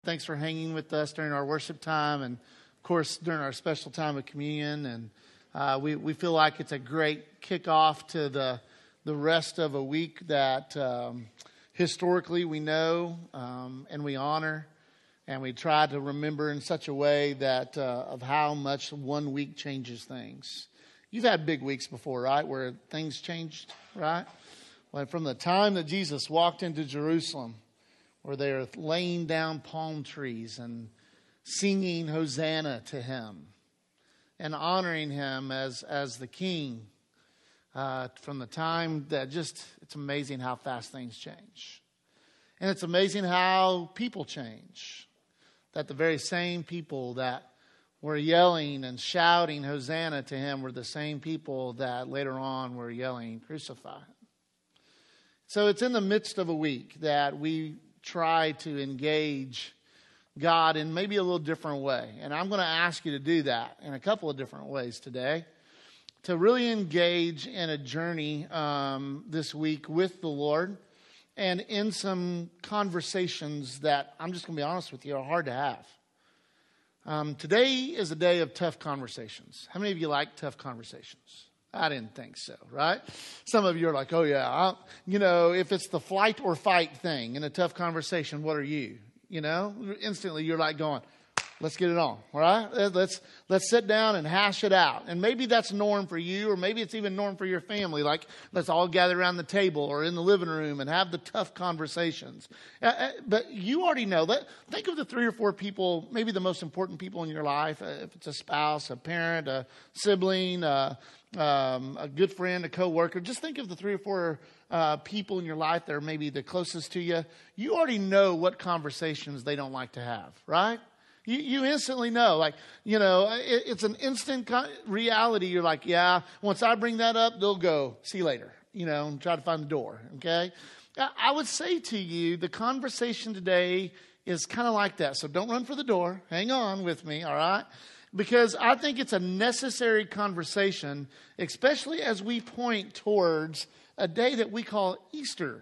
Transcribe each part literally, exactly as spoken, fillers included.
thanks for hanging with us during our worship time and, of course, during our special time of communion. And uh, we, we feel like it's a great kickoff to the, the rest of a week that um, historically we know um, and we honor. And we try to remember in such a way that uh, of how much one week changes things. You've had big weeks before, right, where things changed, right? Well, from the time that Jesus walked into Jerusalem, where they're laying down palm trees and singing Hosanna to him and honoring him as, as the king, uh, from the time that just, it's amazing how fast things change. And it's amazing how people change. That the very same people that were yelling and shouting Hosanna to him were the same people that later on were yelling, crucify him. So it's in the midst of a week that we try to engage God in maybe a little different way. And I'm going to ask you to do that in a couple of different ways today. To really engage in a journey um, this week with the Lord. And in some conversations that, I'm just going to be honest with you, are hard to have. Um, today is a day of tough conversations. How many of you like tough conversations? I didn't think so, right? Some of you are like, oh yeah, I'll, you know, if it's the flight or fight thing in a tough conversation, what are you? You know, instantly you're like going, let's get it on, all right? Let's let's sit down and hash it out. And maybe that's norm for you, or maybe it's even norm for your family. Like, let's all gather around the table or in the living room and have the tough conversations. Uh, but you already know that. Think of the three or four people, maybe the most important people in your life. Uh, if it's a spouse, a parent, a sibling, uh, um, a good friend, a coworker. Just think of the three or four uh, people in your life that are maybe the closest to you. You already know what conversations they don't like to have, right? You, you instantly know, like, you know, it, it's an instant con- reality. You're like, yeah, once I bring that up, they'll go, see you later, you know, and try to find the door, okay? I, I would say to you, the conversation today is kind of like that. So don't run for the door. Hang on with me, all right? Because I think it's a necessary conversation, especially as we point towards a day that we call Easter.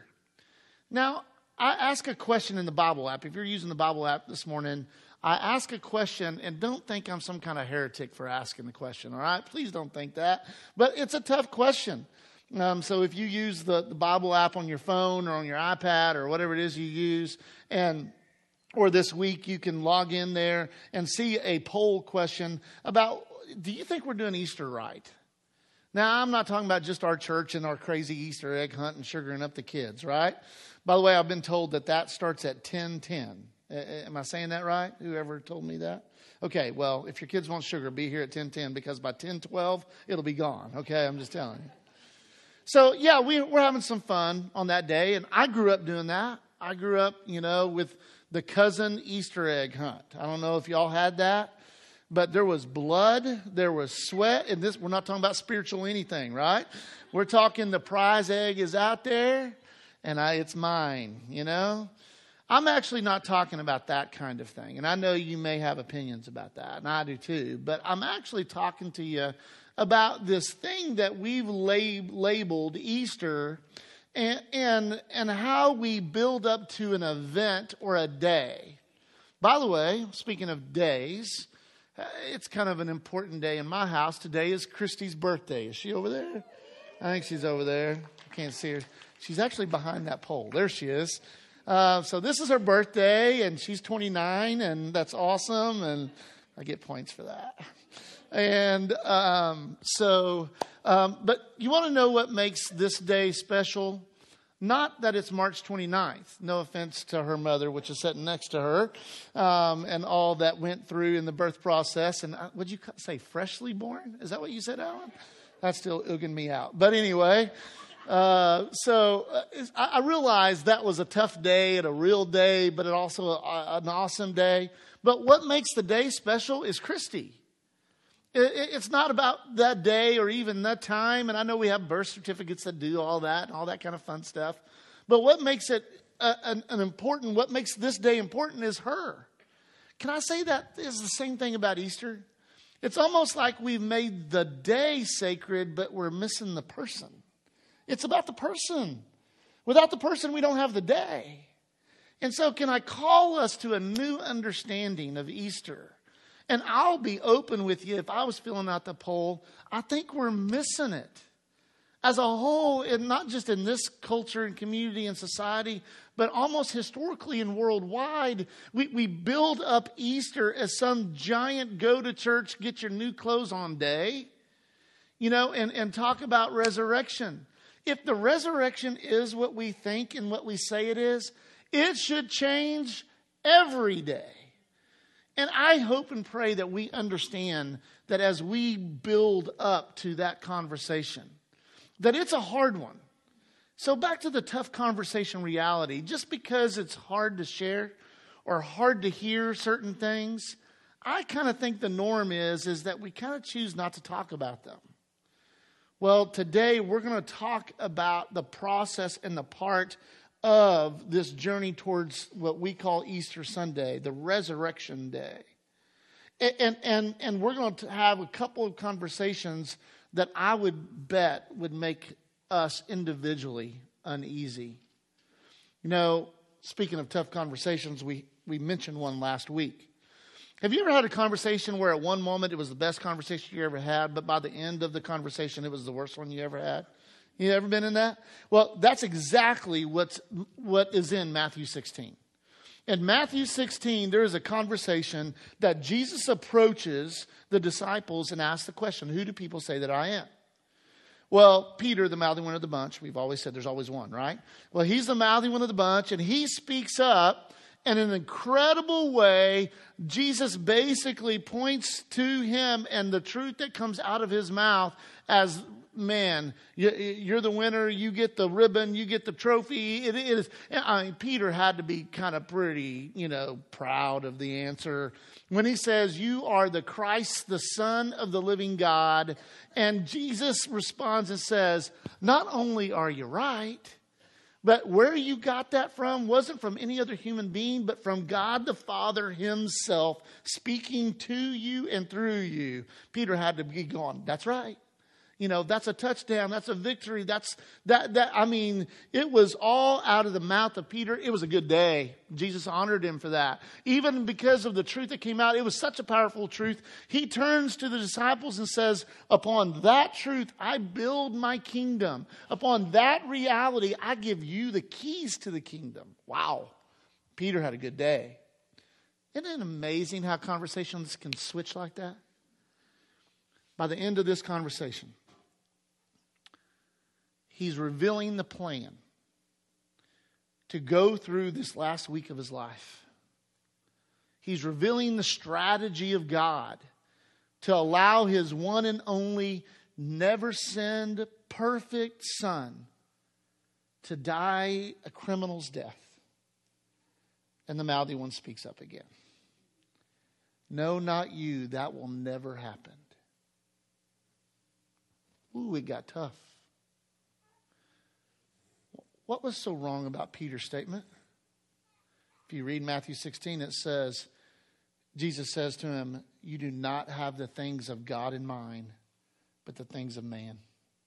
Now, I ask a question in the Bible app. If you're using the Bible app this morning, I ask a question, and don't think I'm some kind of heretic for asking the question, all right? Please don't think that. But it's a tough question. Um, so if you use the, the Bible app on your phone or on your iPad or whatever it is you use, and or this week you can log in there and see a poll question about, do you think we're doing Easter right? Now, I'm not talking about just our church and our crazy Easter egg hunt and sugaring up the kids, right? By the way, I've been told that that starts at ten ten. Am I saying that right? Whoever told me that? Okay, well, if your kids want sugar, be here at ten ten, because by ten twelve, it'll be gone. Okay, I'm just telling you. So, yeah, we, we're having some fun on that day, and I grew up doing that. I grew up, you know, with the cousin Easter egg hunt. I don't know if y'all had that, but there was blood, there was sweat, and this, we're not talking about spiritual anything, right? We're talking the prize egg is out there, and I, it's mine, you know? I'm actually not talking about that kind of thing. And I know you may have opinions about that, and I do too. But I'm actually talking to you about this thing that we've lab- labeled Easter, and, and, and how we build up to an event or a day. By the way, speaking of days, it's kind of an important day in my house. Today is Christy's birthday. Is she over there? I think she's over there. I can't see her. She's actually behind that pole. There she is. Uh, so this is her birthday, and she's twenty-nine, and that's awesome, and I get points for that. And um, so, um, but you want to know what makes this day special? Not that it's March twenty-ninth. No offense to her mother, which is sitting next to her, um, and all that went through in the birth process. And uh, would you say freshly born? Is that what you said, Alan? That's still ooghing me out. But anyway... Uh, so uh, I, I realized that was a tough day and a real day, but it also a, an awesome day. But what makes the day special is Christy. It, it, it's not about that day or even that time. And I know we have birth certificates that do all that and all that kind of fun stuff. But what makes it a, an, an important, what makes this day important is her. Can I say that is the same thing about Easter? It's almost like we've made the day sacred, but we're missing the person. It's about the person. Without the person, we don't have the day. And so can I call us to a new understanding of Easter? And I'll be open with you, if I was filling out the poll, I think we're missing it. As a whole, and not just in this culture and community and society, but almost historically and worldwide, we, we build up Easter as some giant go to church, get your new clothes on day, you know, and, and talk about resurrection. If the resurrection is what we think and what we say it is, it should change every day. And I hope and pray that we understand that as we build up to that conversation, that it's a hard one. So back to the tough conversation reality. Just because it's hard to share or hard to hear certain things, I kind of think the norm is, is that we kind of choose not to talk about them. Well, today we're going to talk about the process and the part of this journey towards what we call Easter Sunday, the Resurrection Day. And, and, and, and we're going to have a couple of conversations that I would bet would make us individually uneasy. You know, speaking of tough conversations, we, we mentioned one last week. Have you ever had a conversation where at one moment it was the best conversation you ever had, but by the end of the conversation it was the worst one you ever had? You ever been in that? Well, that's exactly what's, what is in Matthew sixteen. In Matthew sixteen, there is a conversation that Jesus approaches the disciples and asks the question, who do people say that I am? Well, Peter, the mouthy one of the bunch, we've always said there's always one, right? Well, he's the mouthy one of the bunch, and he speaks up, and in an incredible way, Jesus basically points to him and the truth that comes out of his mouth as, man, you're the winner, you get the ribbon, you get the trophy. It is. I mean, Peter had to be kind of pretty, you know, proud of the answer when he says, you are the Christ, the Son of the living God. And Jesus responds and says, not only are you right, but where you got that from wasn't from any other human being, but from God the Father himself speaking to you and through you. Peter had to be going, that's right. You know, that's a touchdown. That's a victory. That's that, that, I mean, it was all out of the mouth of Peter. It was a good day. Jesus honored him for that. Even because of the truth that came out, it was such a powerful truth. He turns to the disciples and says, upon that truth, I build my kingdom. Upon that reality, I give you the keys to the kingdom. Wow. Peter had a good day. Isn't it amazing how conversations can switch like that? By the end of this conversation, he's revealing the plan to go through this last week of his life. He's revealing the strategy of God to allow his one and only, never sinned, perfect Son to die a criminal's death. And the mouthy one speaks up again. No, not you. That will never happen. Ooh, it got tough. What was so wrong about Peter's statement? If you read Matthew sixteen, it says, Jesus says to him, you do not have the things of God in mind, but the things of man.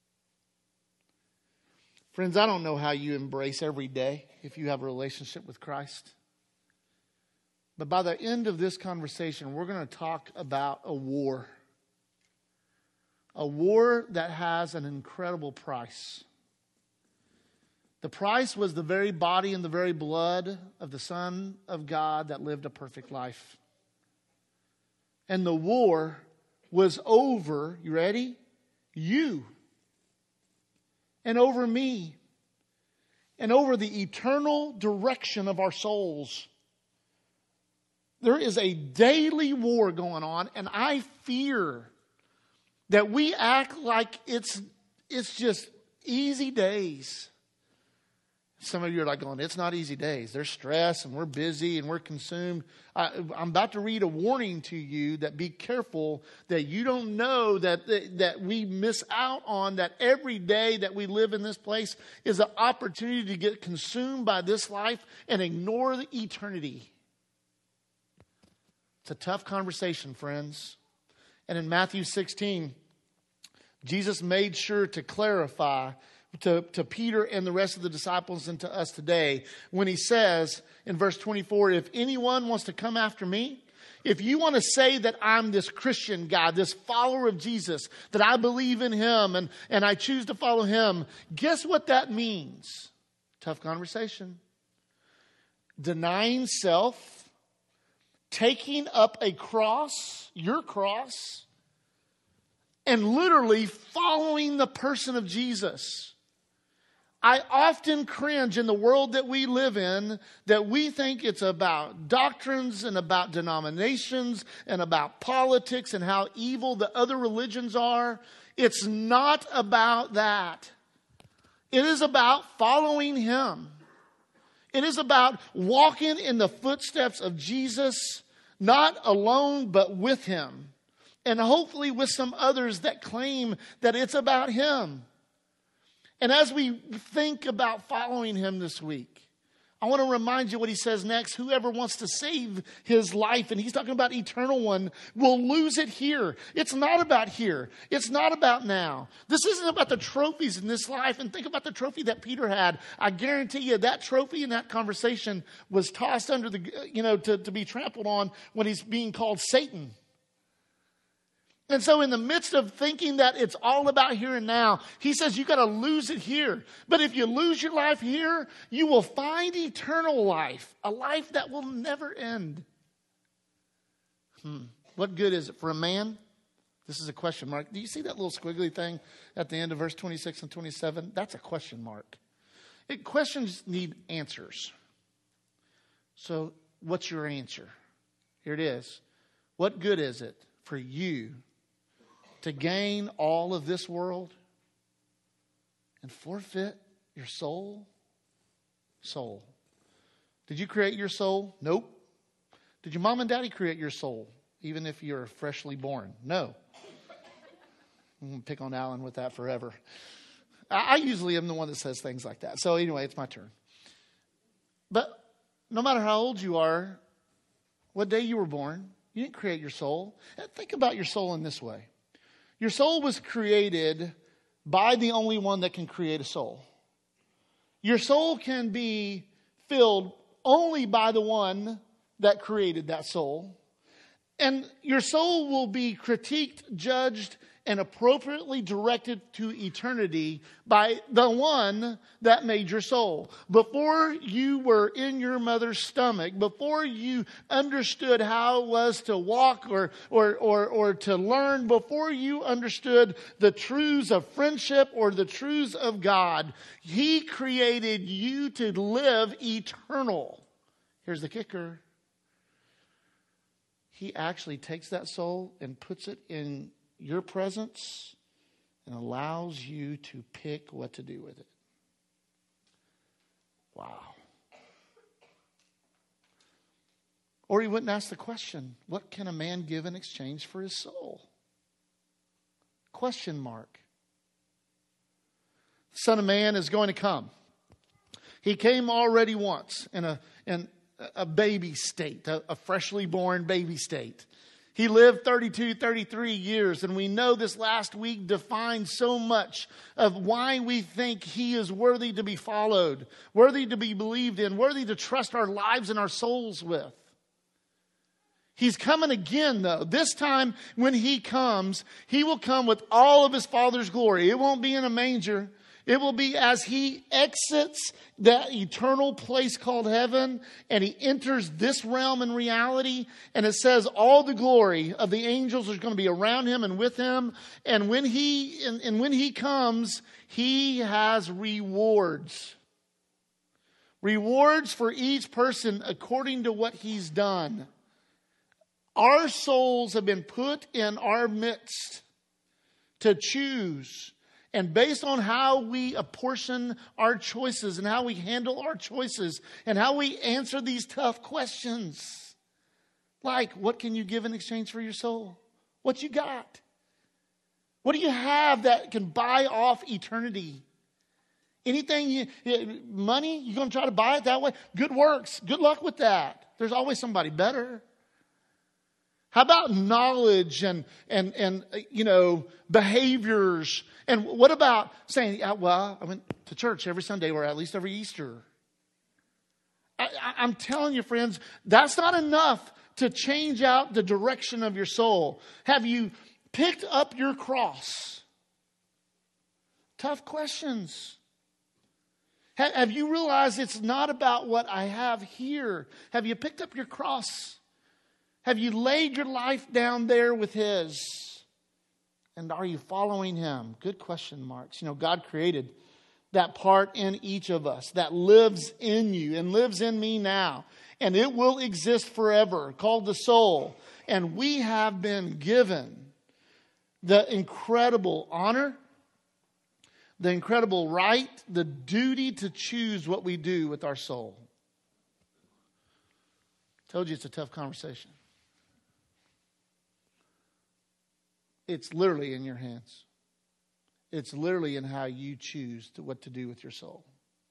Friends, I don't know how you embrace every day if you have a relationship with Christ. But by the end of this conversation, we're going to talk about a war. A war that has an incredible price. The price was the very body and the very blood of the Son of God that lived a perfect life. And the war was over, you ready? You. And over me. And over the eternal direction of our souls. There is a daily war going on, and I fear that we act like it's it's just easy days. Some of you are like going, it's not easy days. There's stress and we're busy and we're consumed. I, I'm about to read a warning to you that be careful that you don't know that, that, that we miss out on, that every day that we live in this place is an opportunity to get consumed by this life and ignore the eternity. It's a tough conversation, friends. And in Matthew sixteen, Jesus made sure to clarify to, to Peter and the rest of the disciples and to us today when he says in verse twenty-four, if anyone wants to come after me, if you want to say that I'm this Christian guy, this follower of Jesus, that I believe in him and, and I choose to follow him, guess what that means? Tough conversation. Denying self, taking up a cross, your cross, and literally following the person of Jesus. I often cringe in the world that we live in that we think it's about doctrines and about denominations and about politics and how evil the other religions are. It's not about that. It is about following him. It is about walking in the footsteps of Jesus, not alone, but with him. And hopefully with some others that claim that it's about him. And as we think about following him this week, I want to remind you what he says next. Whoever wants to save his life, and he's talking about eternal one, will lose it here. It's not about here. It's not about now. This isn't about the trophies in this life. And think about the trophy that Peter had. I guarantee you that trophy in that conversation was tossed under the, you know, to, to be trampled on when he's being called Satan. And so in the midst of thinking that it's all about here and now, he says you got to lose it here. But if you lose your life here, you will find eternal life, a life that will never end. Hmm. What good is it for a man? This is a question mark. Do you see that little squiggly thing at the end of verse twenty-six and twenty-seven? That's a question mark. It, questions need answers. So what's your answer? Here it is. What good is it for you to gain all of this world and forfeit your soul? Soul. Did you create your soul? Nope. Did your mom and daddy create your soul, even if you're freshly born? No. I'm going to pick on Alan with that forever. I usually am the one that says things like that. So anyway, it's my turn. But no matter how old you are, what day you were born, you didn't create your soul. Think about your soul in this way. Your soul was created by the only one that can create a soul. Your soul can be filled only by the one that created that soul. And your soul will be critiqued, judged, and appropriately directed to eternity by the one that made your soul. Before you were in your mother's stomach, before you understood how it was to walk or, or, or, or to learn, before you understood the truths of friendship or the truths of God, he created you to live eternal. Here's the kicker. He actually takes that soul and puts it in your presence and allows you to pick what to do with it. Wow. Or he wouldn't ask the question, what can a man give in exchange for his soul? Question mark. The Son of Man is going to come. He came already once in a, in a baby state, a, a freshly born baby state. He lived thirty-two, thirty-three years, and we know this last week defined so much of why we think he is worthy to be followed, worthy to be believed in, worthy to trust our lives and our souls with. He's coming again, though. This time when he comes, he will come with all of his Father's glory. It won't be in a manger. It will be as he exits that eternal place called heaven and he enters this realm in reality. And it says all the glory of the angels is going to be around him and with him. And when he, and, and when he comes, he has rewards. Rewards for each person according to what he's done. Our souls have been put in our midst to choose. And based on how we apportion our choices and how we handle our choices and how we answer these tough questions, like what can you give in exchange for your soul? What you got? What do you have that can buy off eternity? Anything, you, money, you're going to try to buy it that way? Good works. Good luck with that. There's always somebody better. How about knowledge and, and, and you know, behaviors? And what about saying, yeah, well, I went to church every Sunday or at least every Easter. I, I, I'm telling you, friends, that's not enough to change out the direction of your soul. Have you picked up your cross? Tough questions. Ha, have you realized it's not about what I have here? Have you picked up your cross? Have you laid your life down there with His? And are you following Him? Good question marks. You know, God created that part in each of us that lives in you and lives in me now. And it will exist forever, called the soul. And we have been given the incredible honor, the incredible right, the duty to choose what we do with our soul. I told you it's a tough conversation. It's literally in your hands. It's literally in how you choose to, what to do with your soul.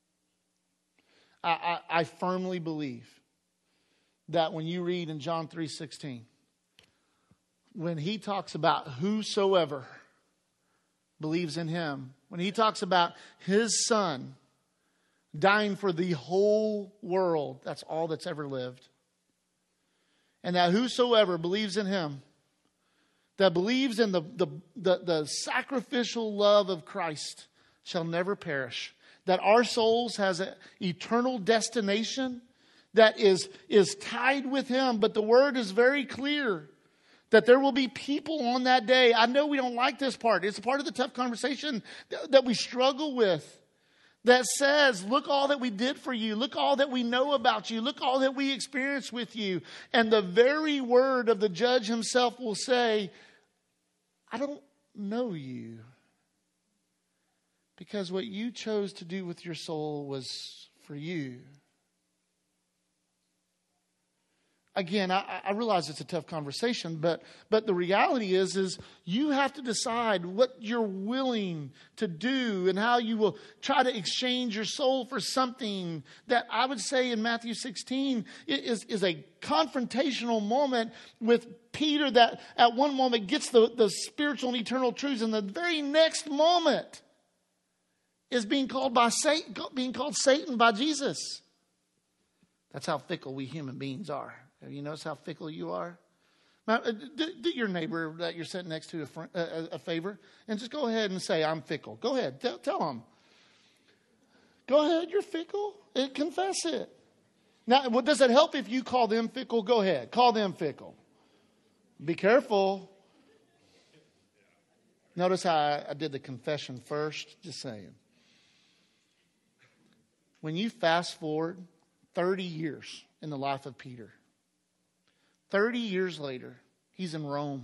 I, I, I firmly believe that when you read in John three sixteen, when He talks about whosoever believes in Him, when He talks about His Son dying for the whole world, that's all that's ever lived. And that whosoever believes in Him, that believes in the, the, the, the sacrificial love of Christ shall never perish. That our souls has an eternal destination that is, is tied with Him. But the Word is very clear that there will be people on that day. I know we don't like this part. It's a part of the tough conversation that we struggle with. That says, look all that we did for you. Look all that we know about you. Look all that we experienced with you. And the very word of the judge himself will say, I don't know you. Because what you chose to do with your soul was for you. Again, I, I realize it's a tough conversation, but but the reality is, is you have to decide what you're willing to do and how you will try to exchange your soul for something that I would say in Matthew sixteen is, is a confrontational moment with Peter that at one moment gets the, the spiritual and eternal truths, and the very next moment is being called by Satan, being called Satan by Jesus. That's how fickle we human beings are. Have you noticed how fickle you are? Now, do, do your neighbor that you're sitting next to a, fr- a, a favor and just go ahead and say, I'm fickle. Go ahead. Tell, tell them. Go ahead. You're fickle. And confess it. Now, what does it help if you call them fickle? Go ahead. Call them fickle. Be careful. Notice how I, I did the confession first. Just saying. When you fast forward thirty years in the life of Peter, thirty years later, he's in Rome.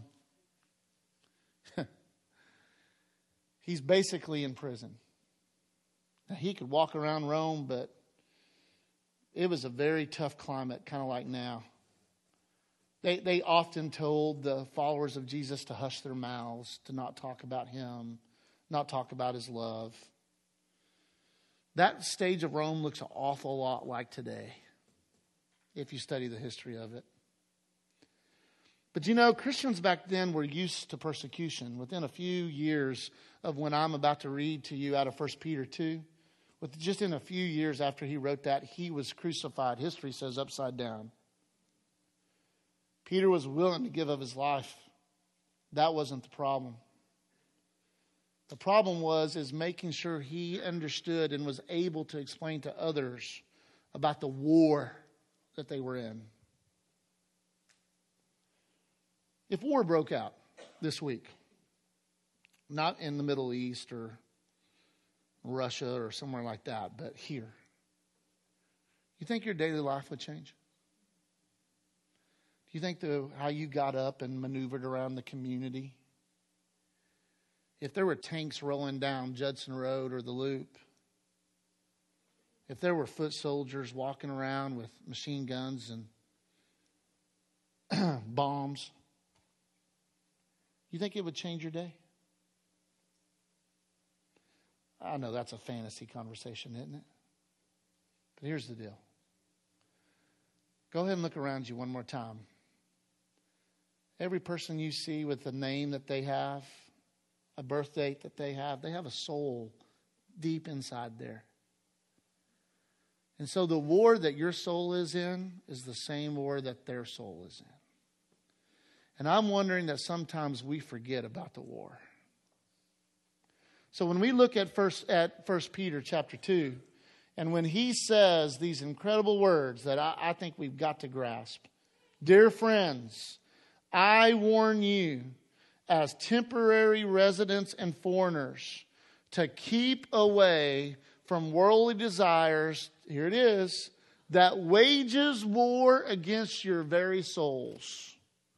He's basically in prison. Now, he could walk around Rome, but it was a very tough climate, kind of like now. They, they often told the followers of Jesus to hush their mouths, to not talk about Him, not talk about His love. That stage of Rome looks an awful lot like today, if you study the history of it. But you know, Christians back then were used to persecution. Within a few years of when I'm about to read to you out of First Peter two, with just in a few years after he wrote that, he was crucified. History says upside down. Peter was willing to give up his life. That wasn't the problem. The problem was is making sure he understood and was able to explain to others about the war that they were in. If war broke out this week, not in the Middle East or Russia or somewhere like that, but here, you think your daily life would change? Do you think the, how you got up and maneuvered around the community? If there were tanks rolling down Judson Road or the Loop, if there were foot soldiers walking around with machine guns and bombs, you think it would change your day? I know that's a fantasy conversation, isn't it? But here's the deal. Go ahead and look around you one more time. Every person you see with a name that they have, a birth date that they have, they have a soul deep inside there. And so the war that your soul is in is the same war that their soul is in. And I'm wondering that sometimes we forget about the war. So when we look at first at First Peter chapter two, and when he says these incredible words that I, I think we've got to grasp. Dear friends, I warn you as temporary residents and foreigners to keep away from worldly desires, here it is, that wages war against your very souls.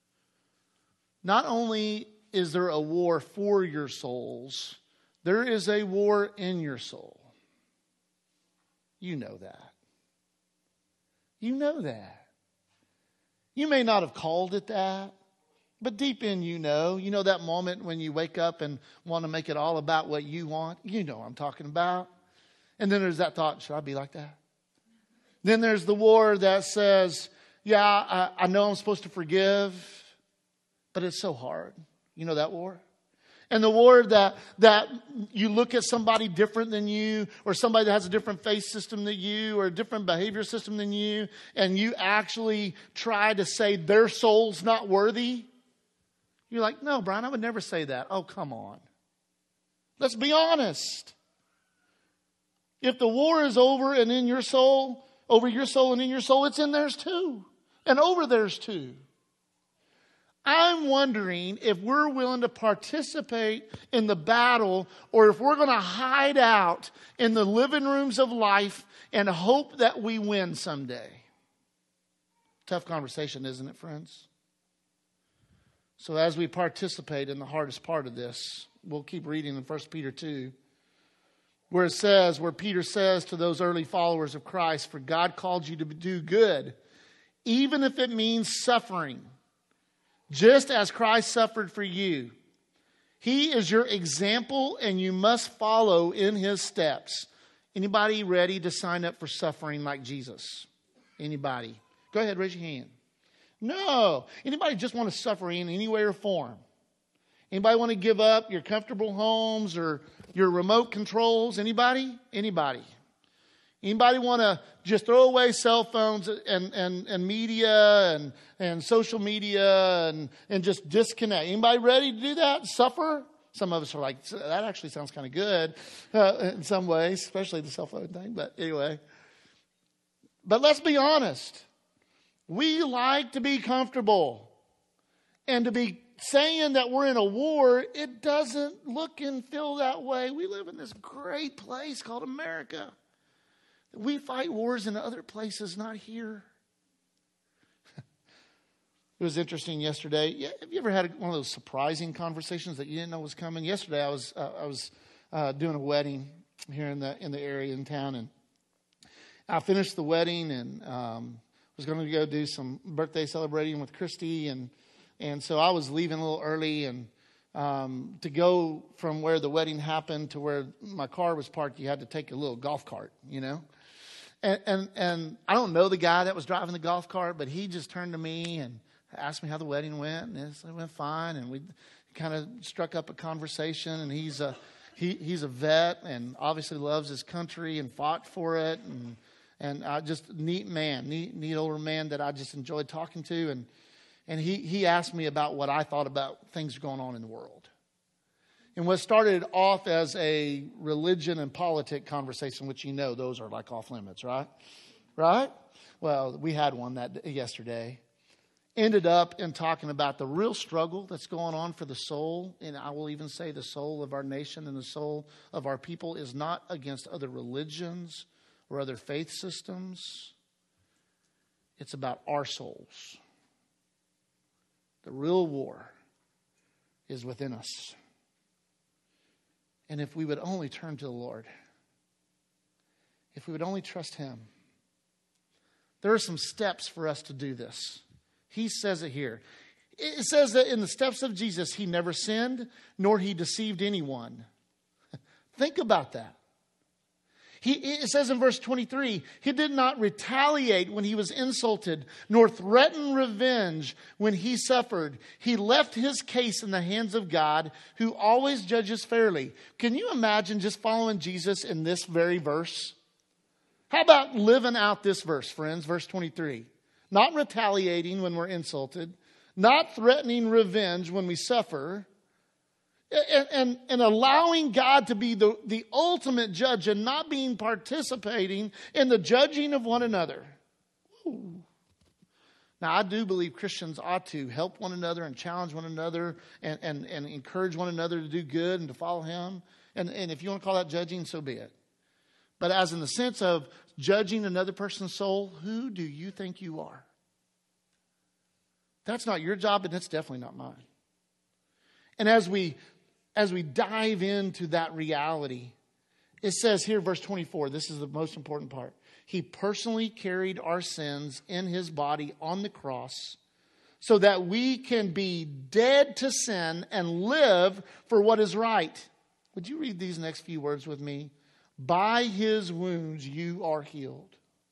Not only is there a war for your souls, there is a war in your soul. You know that. You know that. You may not have called it that, but deep in you know. You know that moment when you wake up and want to make it all about what you want? You know what I'm talking about. And then there's that thought, should I be like that? Then there's the war that says, yeah, I, I know I'm supposed to forgive, but it's so hard. You know that war? And the war that that you look at somebody different than you, or somebody that has a different faith system than you, or a different behavior system than you, and you actually try to say their soul's not worthy. You're like, no, Brian, I would never say that. Oh, come on. Let's be honest. If the war is over and in your soul, over your soul and in your soul, it's in theirs too. And over theirs too. I'm wondering if we're willing to participate in the battle, or if we're going to hide out in the living rooms of life and hope that we win someday. Tough conversation, isn't it, friends? So as we participate in the hardest part of this, we'll keep reading in First Peter two, where it says, where Peter says to those early followers of Christ, for God called you to do good, even if it means suffering. Just as Christ suffered for you. He is your example and you must follow in his steps. Anybody ready to sign up for suffering like Jesus? Anybody? Go ahead, raise your hand. No. Anybody just want to suffer in any way or form? Anybody want to give up your comfortable homes or your remote controls? Anybody? Anybody? Anybody want to just throw away cell phones and, and, and media and, and social media and, and just disconnect? Anybody ready to do that? Suffer? Some of us are like, that actually sounds kind of good uh, in some ways, especially the cell phone thing. But anyway. But let's be honest. We like to be comfortable. And to be saying that we're in a war, it doesn't look and feel that way. We live in this great place called America. We fight wars in other places, not here. It was interesting yesterday. Have you ever had one of those surprising conversations that you didn't know was coming? Yesterday, I was uh, I was uh, doing a wedding here in the in the area in town, and I finished the wedding and um, was going to go do some birthday celebrating with Christy, and and so I was leaving a little early and. Um, to go from where the wedding happened to where my car was parked, you had to take a little golf cart, you know. And, and and I don't know the guy that was driving the golf cart, but he just turned to me and asked me how the wedding went, and it went fine. And we kind of struck up a conversation. And he's a he he's a vet and obviously loves his country and fought for it. And and uh, just neat man, neat neat older man that I just enjoyed talking to. And and he he asked me about what I thought about things going on in the world. And what started off as a religion and politic conversation, which you know those are like off limits, right? Right? Well, we had one that yesterday. Ended up in talking about the real struggle that's going on for the soul. And I will even say the soul of our nation and the soul of our people is not against other religions or other faith systems. It's about our souls. The real war is within us. And if we would only turn to the Lord, if we would only trust him, there are some steps for us to do this. He says it here. It says that in the steps of Jesus, he never sinned, nor he deceived anyone. Think about that. He, it says in verse twenty-three, he did not retaliate when he was insulted, nor threaten revenge when he suffered. He left his case in the hands of God, who always judges fairly. Can you imagine just following Jesus in this very verse? How about living out this verse, friends? Verse twenty-three. Not retaliating when we're insulted, not threatening revenge when we suffer, and, and, and allowing God to be the, the ultimate judge and not being participating in the judging of one another. Ooh. Now, I do believe Christians ought to help one another and challenge one another and, and, and encourage one another to do good and to follow Him. And, and if you want to call that judging, so be it. But as in the sense of judging another person's soul, who do you think you are? That's not your job, and it's definitely not mine. And as we as we dive into that reality, it says here, verse twenty-four, this is the most important part. He personally carried our sins in His body on the cross so that we can be dead to sin and live for what is right. Would you read these next few words with me? By His wounds you are healed.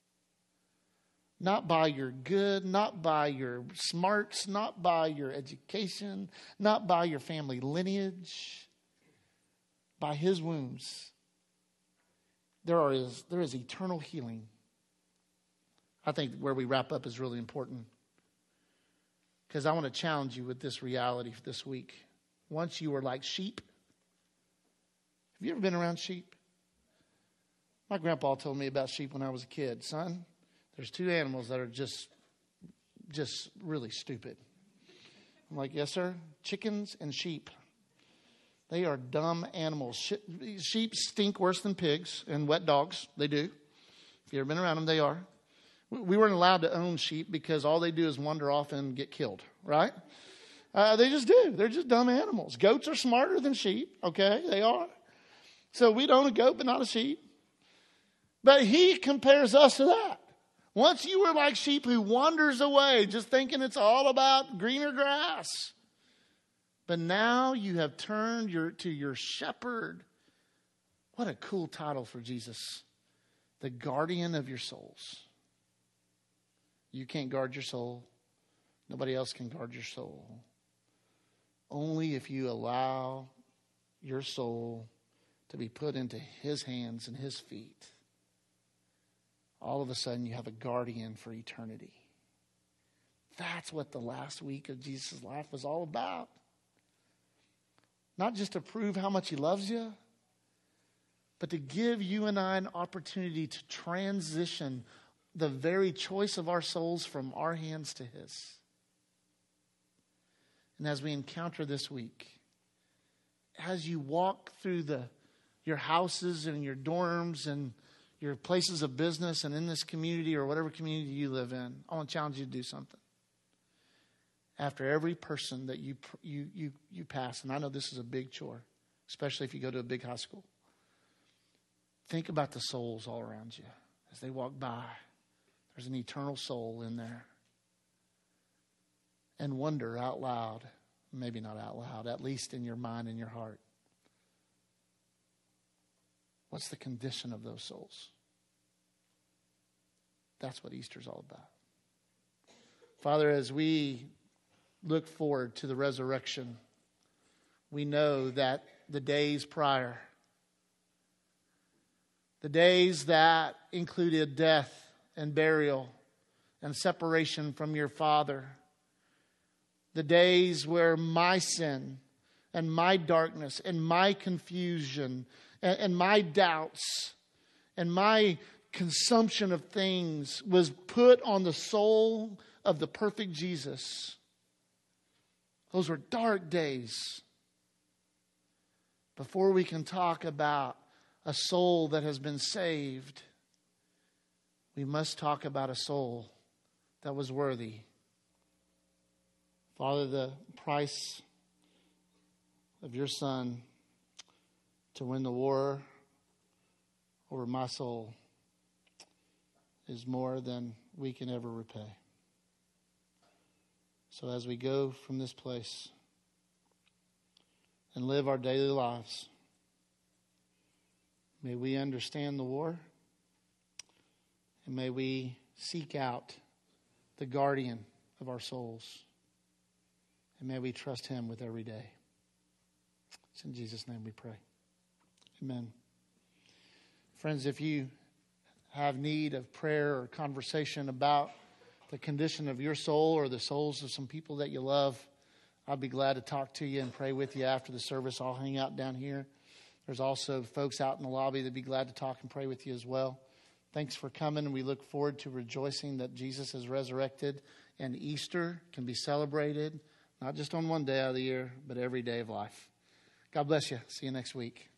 Not by your good, not by your smarts, not by your education, not by your family lineage. By His wounds, there is, there is eternal healing. I think where we wrap up is really important, because I want to challenge you with this reality for this week. Once you were like sheep. Have you ever been around sheep? My grandpa told me about sheep when I was a kid. Son, there's two animals that are just, just really stupid. I'm like, yes, sir. Chickens and sheep. They are dumb animals. Sheep stink worse than pigs and wet dogs. They do. If you've ever been around them, they are. We weren't allowed to own sheep because all they do is wander off and get killed, right? Uh, they just do. They're just dumb animals. Goats are smarter than sheep, okay? They are. So we'd own a goat, but not a sheep. But He compares us to that. Once you were like sheep who wanders away, just thinking it's all about greener grass. But now you have turned your, to your shepherd. What a cool title for Jesus. The guardian of your souls. You can't guard your soul. Nobody else can guard your soul. Only if you allow your soul to be put into His hands and His feet. All of a sudden you have a guardian for eternity. That's what the last week of Jesus' life was all about. Not just to prove how much He loves you, but to give you and I an opportunity to transition the very choice of our souls from our hands to His. And as we encounter this week, as you walk through the your houses and your dorms and your places of business and in this community or whatever community you live in, I want to challenge you to do something. After every person that you you you you pass, and I know this is a big chore, especially if you go to a big high school, think about the souls all around you as they walk by. There's an eternal soul in there. And wonder out loud, maybe not out loud, at least in your mind and your heart, what's the condition of those souls? That's what Easter's all about. Father, as we look forward to the resurrection, we know that the days prior, the days that included death and burial and separation from your Father, the days where my sin and my darkness and my confusion and, and my doubts and my consumption of things was put on the soul of the perfect Jesus. Those were dark days. Before we can talk about a soul that has been saved, we must talk about a soul that was worthy. Father, the price of your Son to win the war over my soul is more than we can ever repay. So as we go from this place and live our daily lives, May we understand the war. And may we seek out the guardian of our souls. And may we trust him with every day. It's in Jesus' name we pray. Amen. Friends, if you have need of prayer or conversation about the condition of your soul or the souls of some people that you love, I'd be glad to talk to you and pray with you after the service. I'll hang out down here. There's also folks out in the lobby that'd be glad to talk and pray with you as well. Thanks for coming, and we look forward to rejoicing that Jesus is resurrected, and Easter can be celebrated not just on one day out of the year, but every day of life. God bless you. See you next week.